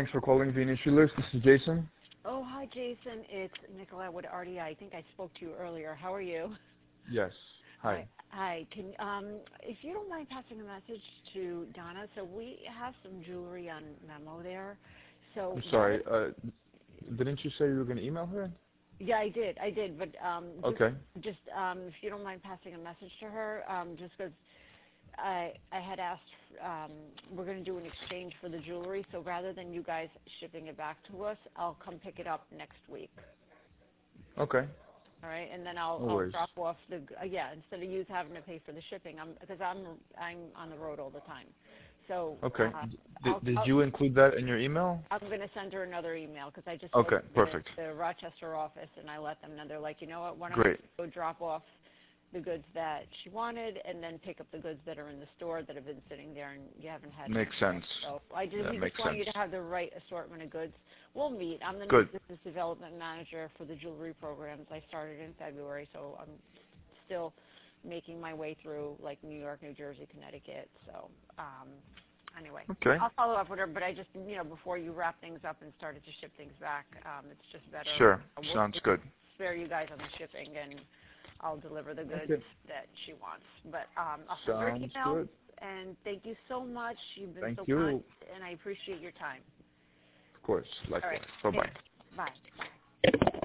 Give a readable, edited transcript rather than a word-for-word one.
Thanks for calling Venus Jewelers. This is Jason. Oh, hi, Jason. It's Nicola with RDI. I think I spoke to you earlier. How are you? Yes. Hi. Hi. Can if you don't mind passing a message to Donna, so we have some jewelry on memo there. So I'm sorry. Didn't you say you were going to email her? Yeah, I did. But okay. Just if you don't mind passing a message to her, just because I had asked, we're going to do an exchange for the jewelry. So rather than you guys shipping it back to us, I'll come pick it up next week. Okay. All right, and then I'll drop off the instead of you having to pay for the shipping, because I'm on the road all the time. So okay. Did you include that in your email? I'm going to send her another email because I just okay, spoke perfect. to the Rochester office and I let them know. They're like, you know what? Why don't Great. you go drop off the goods that she wanted and then pick up the goods that are in the store that have been sitting there and you haven't had. Makes sense. So we just want you to have the right assortment of goods. We'll meet. I'm the new business development manager for the jewelry programs. I started in February, so I'm still making my way through like New York, New Jersey, Connecticut. So anyway, okay. I'll follow up with her, but I just, before you wrap things up and started to ship things back, it's just better. Sure. Sounds good. Spare you guys on the shipping, and I'll deliver the goods that she wants. But I'll send her an email. Good. And thank you so much. You've been so kind, and I appreciate your time. Of course. Likewise. Right. Bye-bye. Bye.